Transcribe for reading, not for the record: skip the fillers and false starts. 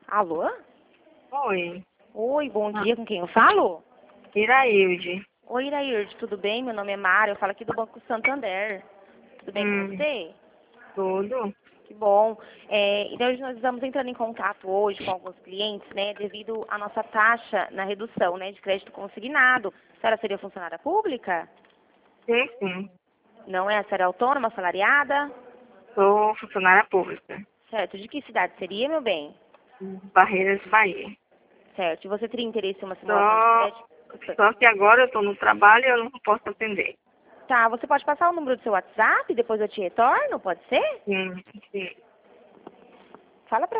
Alô? Oi, Oi, bom dia, com quem eu falo? Irailde. Oi, Irairde, tudo bem? Meu nome é Mara, eu falo aqui do Banco Santander. Tudo bem com você? Tudo? Que bom. Então, nós estamos entrando em contato hoje com alguns clientes, né, devido à nossa taxa na redução, né, de crédito consignado. A senhora seria funcionária pública? Sim, sim. Não é? A senhora é autônoma, assalariada? Sou funcionária pública. Certo. De que cidade seria, meu bem? Barreiras, Bahia. Certo. E você teria interesse em uma simulação de Só, crédito? só que agora eu estou no trabalho e eu não posso atender. Tá, você pode passar o número do seu WhatsApp, depois eu te retorno, pode ser? Sim, sim. Fala pra